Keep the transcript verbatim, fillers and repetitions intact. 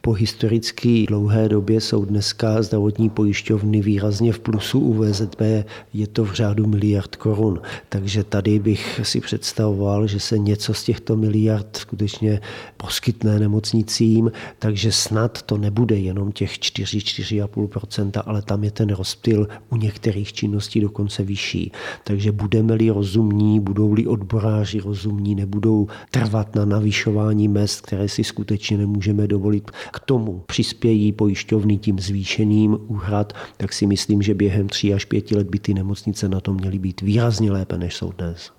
po historicky dlouhé době jsou dneska zdravotní pojišťovny výrazně v plusu. U V Z B je to v řádu miliard korun. Takže tady bych si představoval, že se něco z těchto miliard skutečně poskytne nemocnicím, takže snad to nebude jenom těch čtyři až čtyři a půl procenta, ale tam je ten rozptyl u některých činností dokonce vyšší. Takže budeme-li rozumní, budou-li odboráři rozumní, nebudou trvat na navyšování mezd, které si skutečně nemůžeme dovolit, k tomu přispějí pojišťovny tím zvýšeným úhrad, tak si myslím, že během tří až pěti let by ty nemocnice na to měly být výrazně lépe, než jsou dnes.